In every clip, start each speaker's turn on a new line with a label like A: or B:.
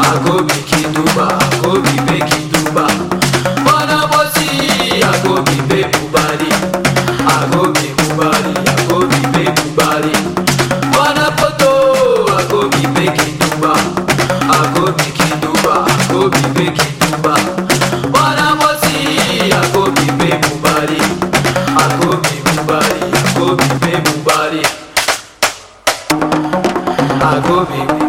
A: Agobi Kiduba, Agobi Be Kiduba. Wana Bosi, Agobi Be Bubali. Agobi Bubali, Agobi Be Bubali. Wana Poto, Agobi Be Kiduba. Agobi Kiduba, Agobi Be Kiduba. Wana Bosi, Agobi Be Bubali. Agobi Bubali, Agobi Be Bubali. Agobi.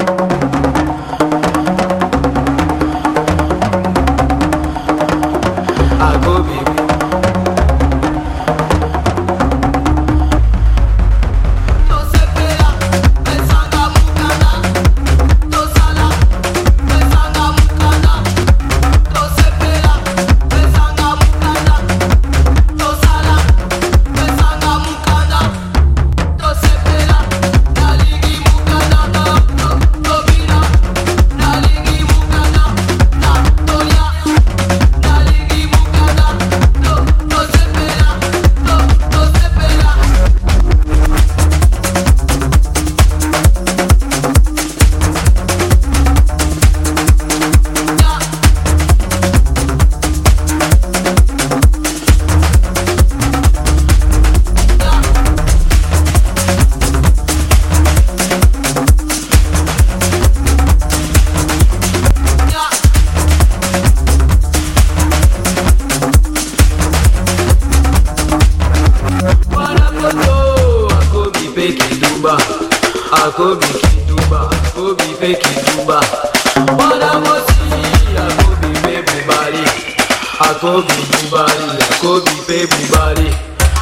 A: Agobi Kiduba, Agobi Be Kiduba. Wana Bosi, Agobi Be Bubali. Agobi Bubali, Agobi Be Bubali.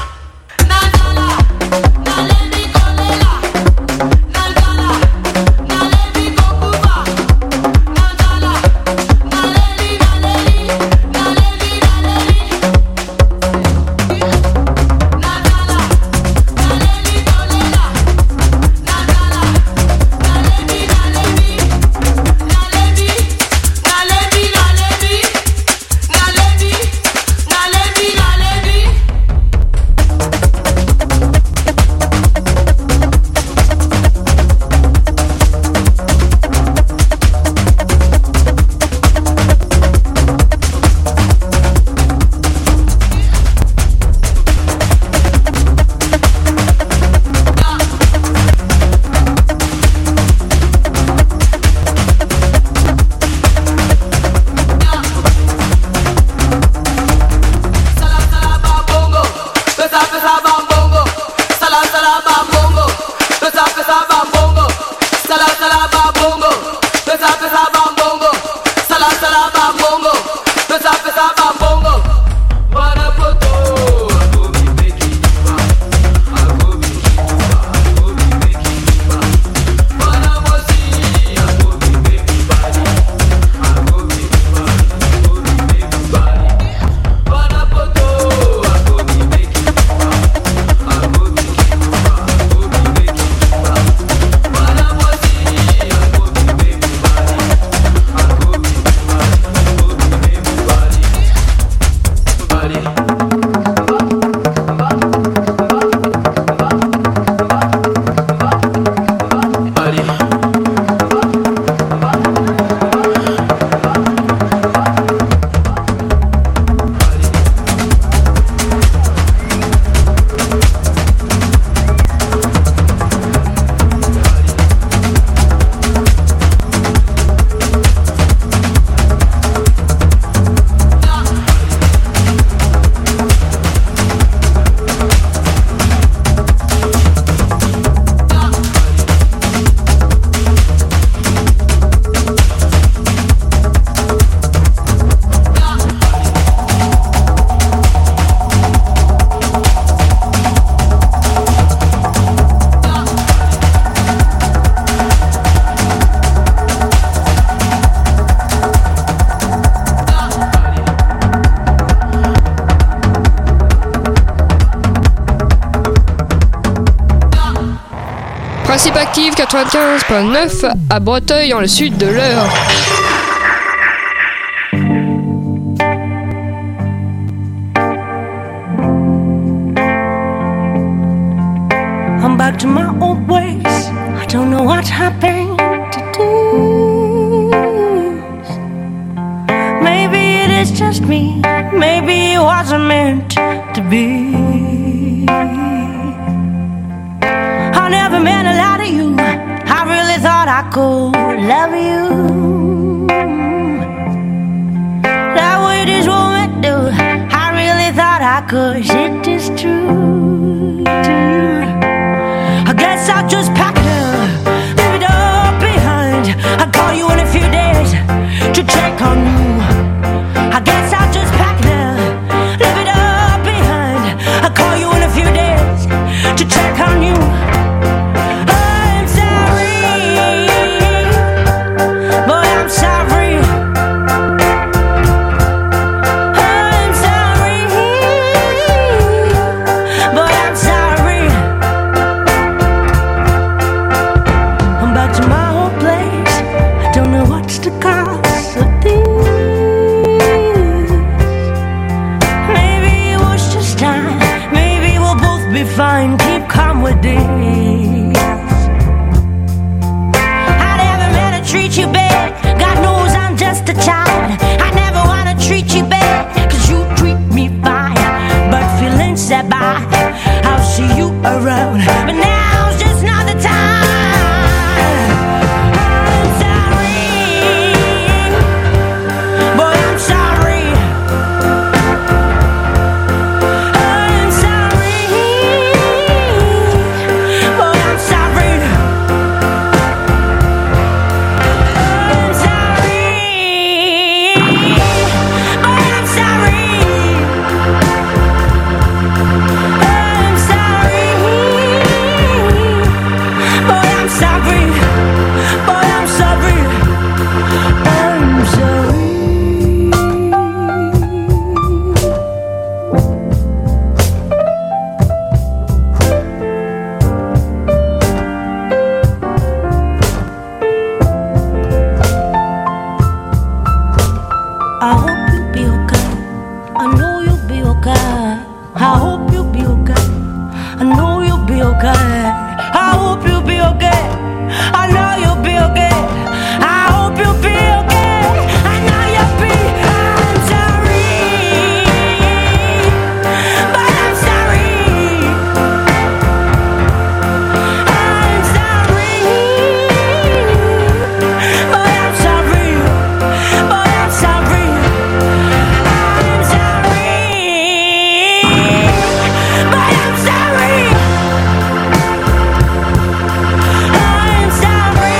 B: Principe active 95.9 à Breteuil dans le sud de l'Eure.
C: I'm back to my old ways. I don't know what happened to do. just me. Maybe it wasn't meant to be. I never meant a lot to you. I really thought I could love you. That way this woman do. I really thought I could. It is true. I guess I'll just pack it up, leave it up behind. I'll call you in a few days to check on you. I guess I'll just pack it up, leave it up behind. I'll call you in a few days to check on you. I'm sorry, boy, I'm sorry. I'm sorry, boy, I'm sorry. I'm back to my old place. I don't know what's the cause of this. Maybe it was just time. Maybe we'll both be fine. Keep calm with this. I never meant to treat you bad. God knows I'm just a child. I never wanna treat you bad, 'cause you treat me fine. But feelings set by, I'll see you around. But now's just not the time. I'm sorry, boy, I'm sorry. I'm sorry, boy, I'm sorry. I'm sorry, boy, I'm sorry. I'm sorry, boy, I'm sorry. Boy, I'm sorry. I'm sorry. I hope you'll be okay. I know you'll be okay. I hope you'll be okay. I know you'll be okay. I hope you'll be okay. I know you'll be okay. I hope you'll be okay. I know you'll be. I'm sorry, but I'm sorry. I'm sorry, but I'm sorry. But I'm sorry. I'm sorry, but I'm sorry. I'm sorry,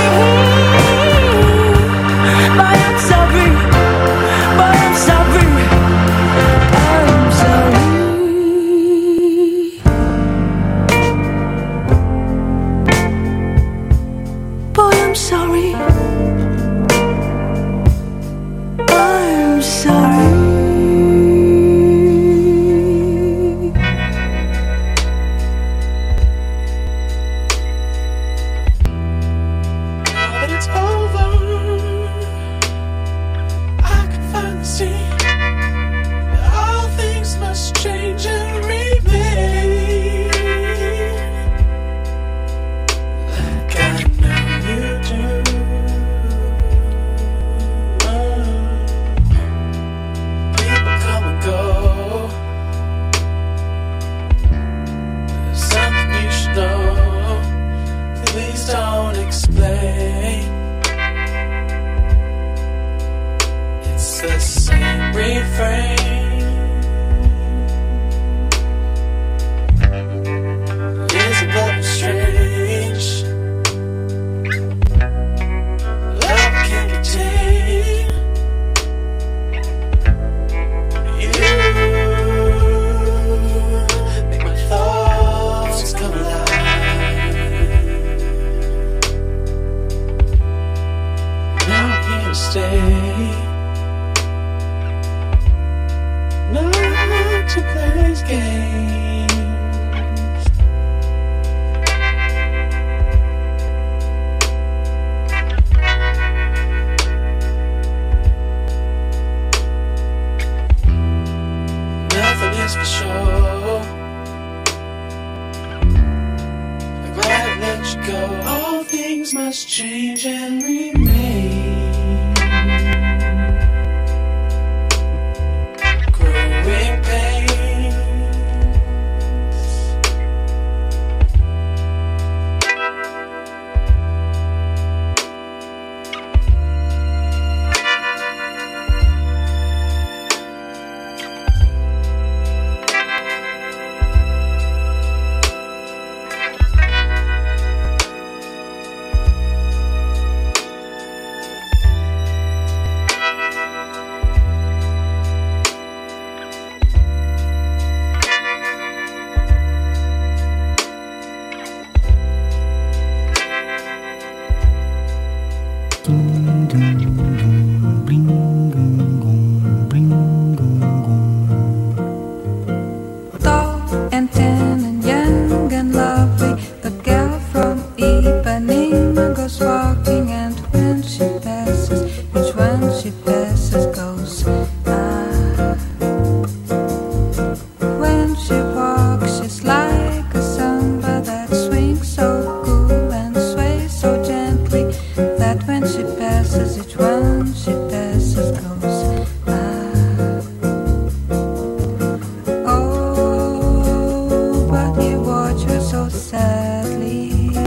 C: but I'm sorry. But I'm sorry. I'm sorry. Boy, I'm sorry. I'm sorry.
D: Now that it's over, I can finally see that all things must change and remain. Like I know you do. People come and go. There's something you should know. Please don't explain. It's the same refrain. Isn't that strange? Love can't contain you. Make my thoughts come alive. Now I'm here to stay. Not to play these games. Nothing is for sure. I'm glad I let you go. All things must change and remain.
E: when she passes goes by. Oh, but he watches her so sadly.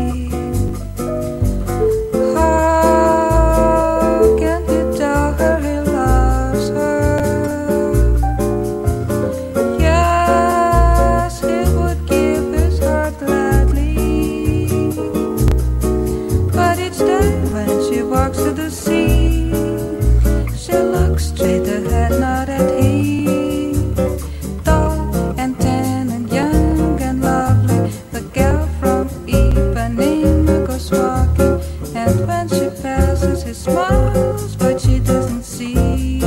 E: How can he tell her he loves her? Yes, he would give his heart gladly. But each day when she walks to the sea, she looks straight ahead, not at him. Tall and tan and young and lovely, the girl from Ipanema goes walking, and when she passes, he smiles, but she doesn't see.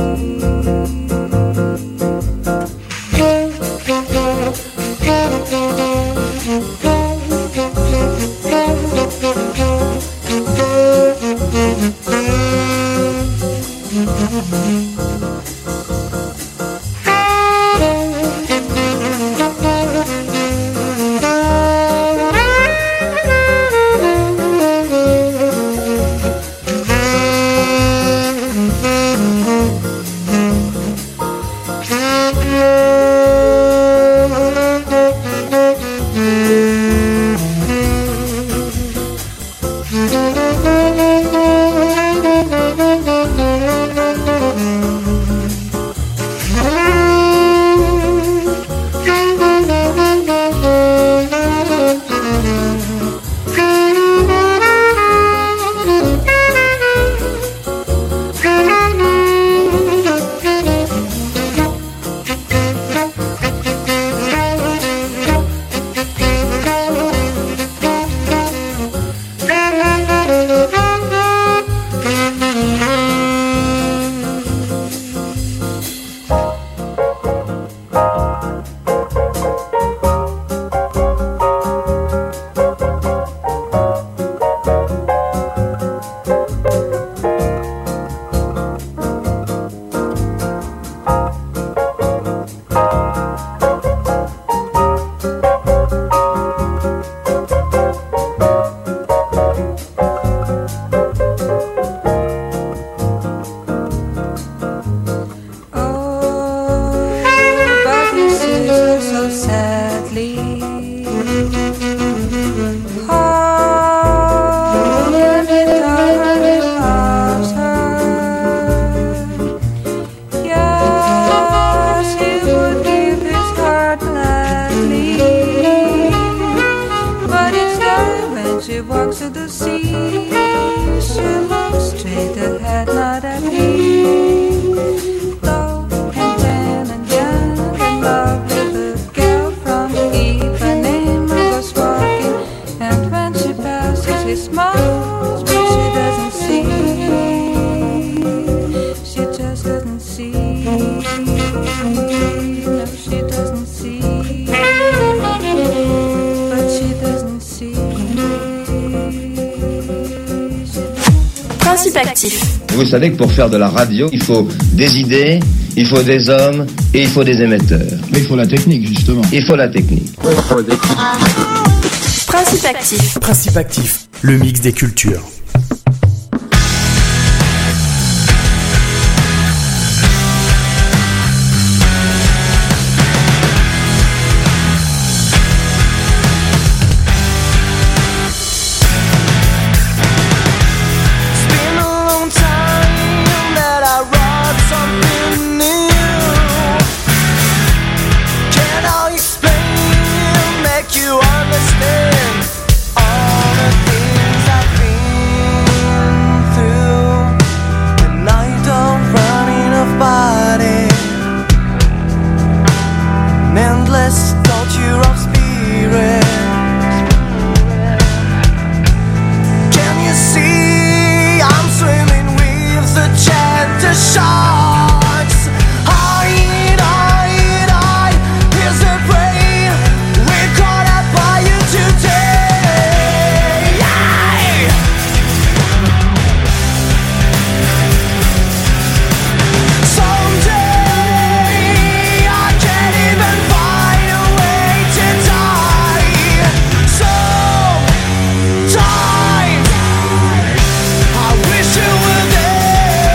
F: Vous savez que pour faire de la radio, il faut des idées, il faut des hommes et il faut des émetteurs.
G: Mais il faut la technique, justement.
F: Il faut la technique.
H: Principe actif.
I: Principe actif, le mix des cultures.
D: I wish you were there.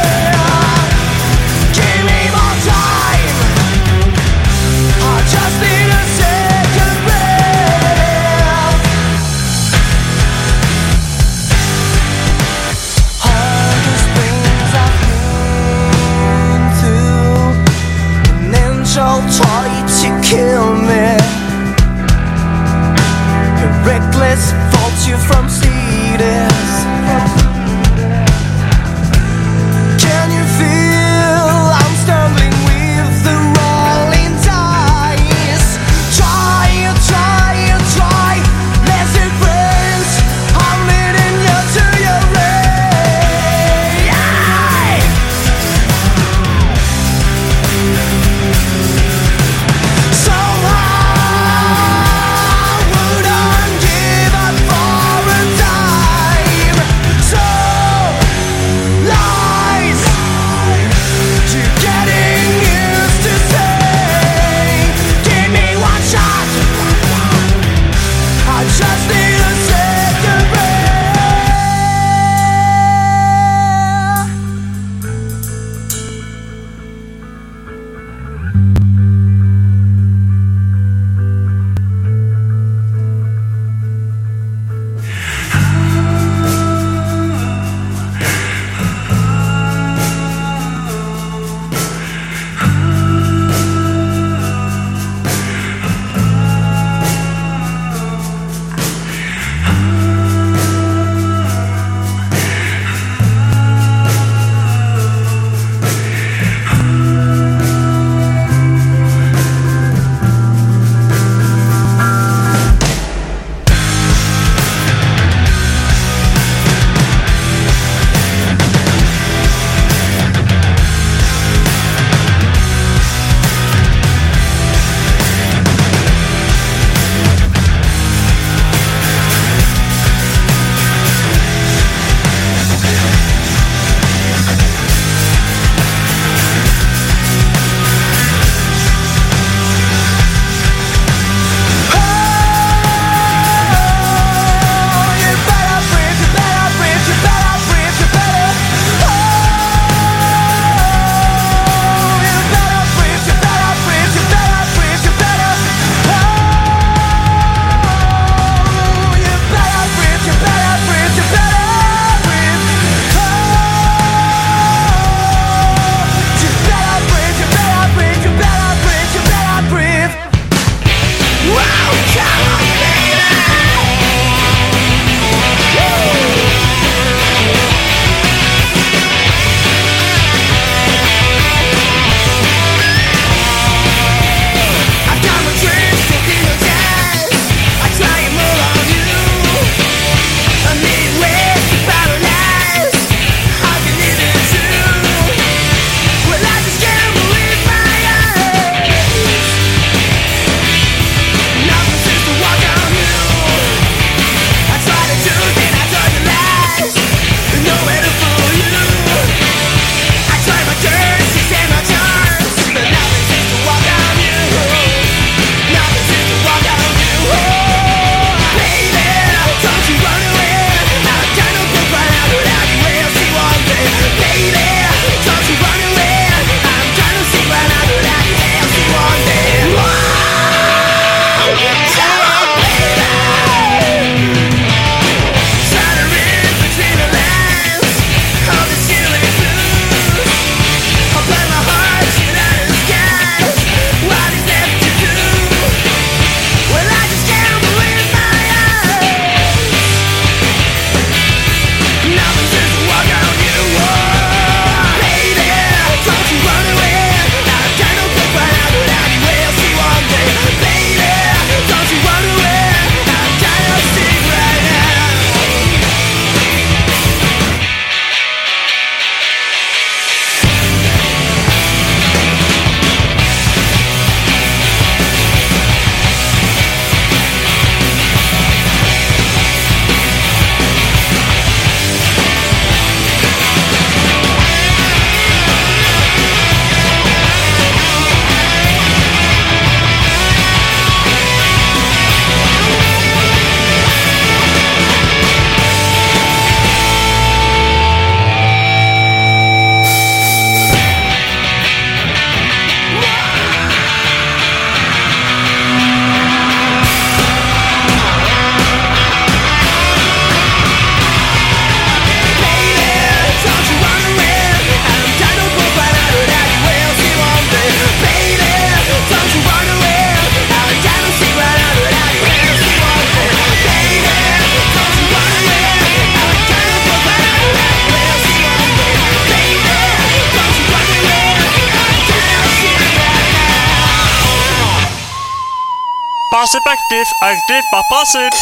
G: Principe actif, actif par principe.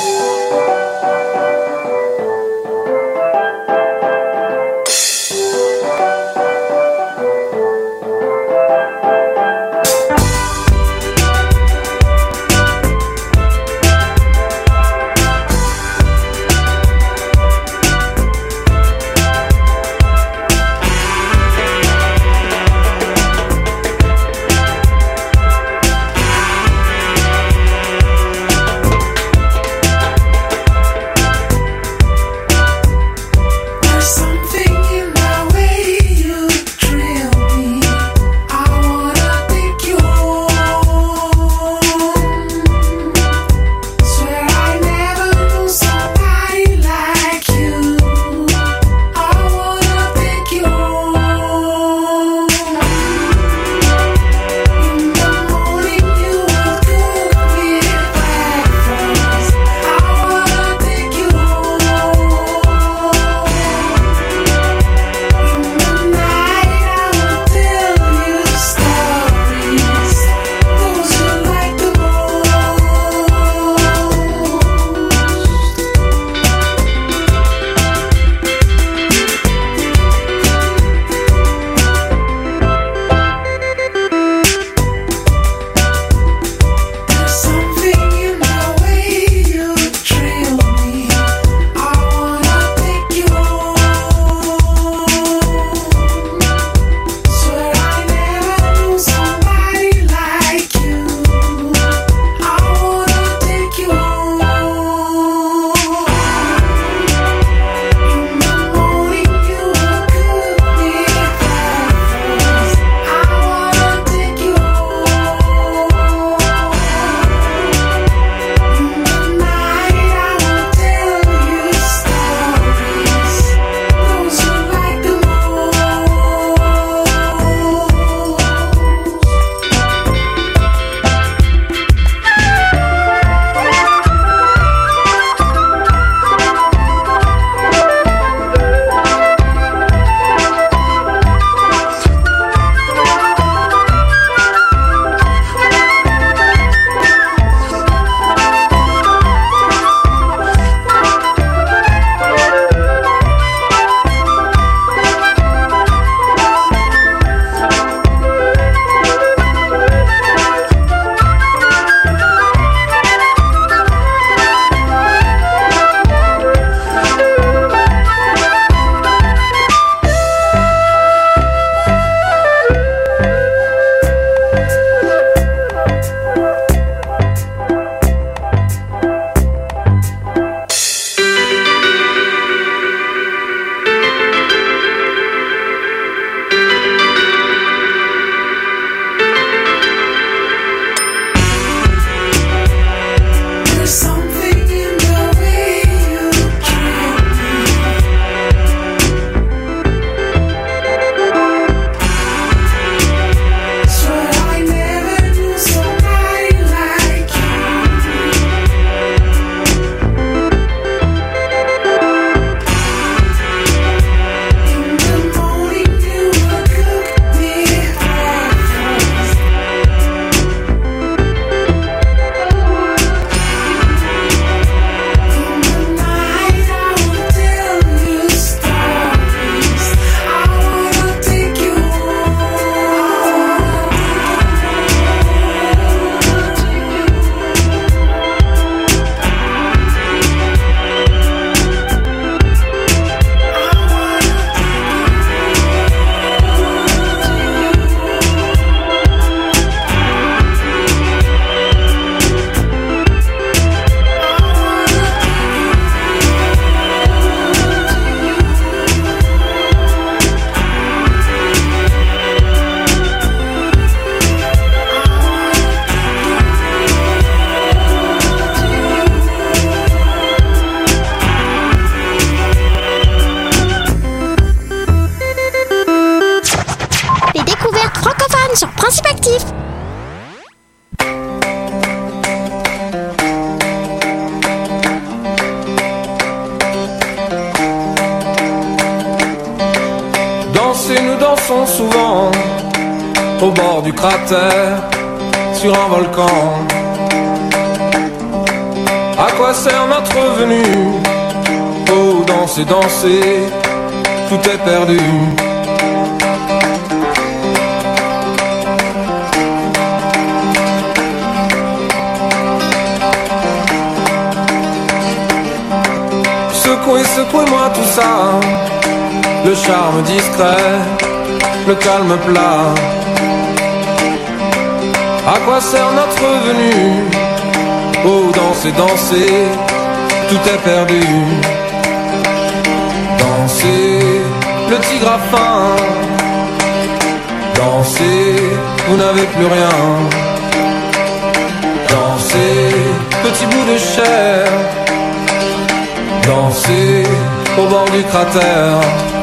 H: dansons souvent au bord du cratère sur un volcan. quoi sert notre venue? Oh, danser, danser, tout est perdu. Secouez, secouez-moi tout ça, le charme discret, le calme plat. À quoi sert notre venue? Oh, danser, danser, tout est perdu. Dansez, le tigre a faim. Dansez, vous n'avez plus rien. Dansez, petit bout de chair. Dansez, au bord du cratère.